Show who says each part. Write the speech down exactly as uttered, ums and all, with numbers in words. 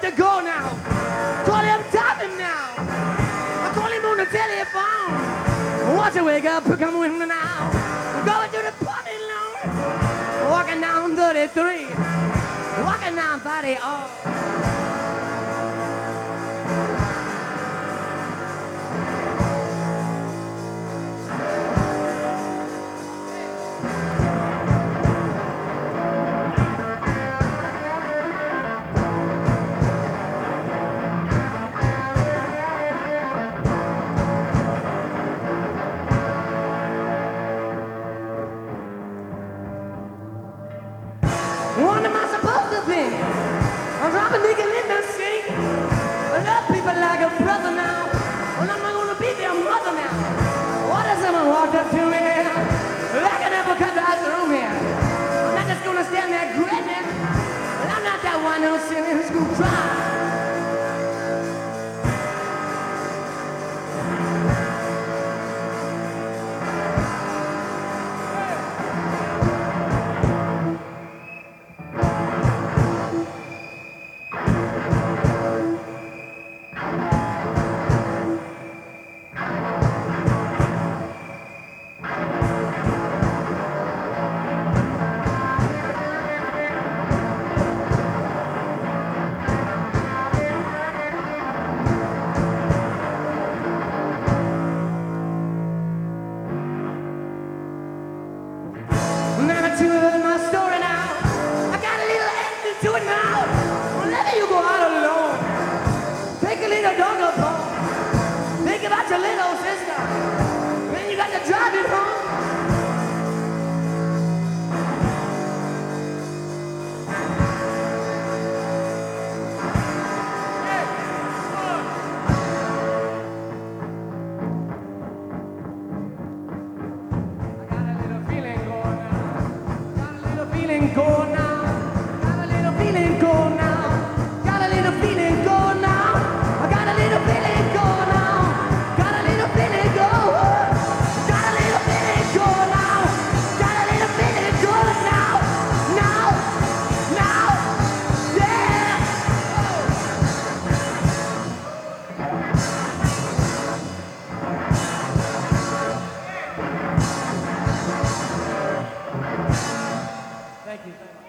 Speaker 1: to go now. Call him Tommy now. I call him on the telephone. Once I wake up, come with me now. Going to the party long. Walking down thirty-three. Walking down thirty. Oh. What am I supposed to be? I'm dropping nigga in the sea. I love people like a brother now. Well, I'm not gonna be their mother now. What if someone walked up to me like an apple cut right through me? I'm not just gonna stand there grinning. But I'm not that one who's sitting in school crying. Never to my story now. I got a little ending to it now. Whenever you go out alone, take a little dog along. Think about your little sister. Then you got to drive it home. Go now, got a little feeling go now, got a little feeling go now, I got a little feeling go now, got a little feeling go, got a little feeling go now, got a little feeling go now, now, now, yeah. Thank you.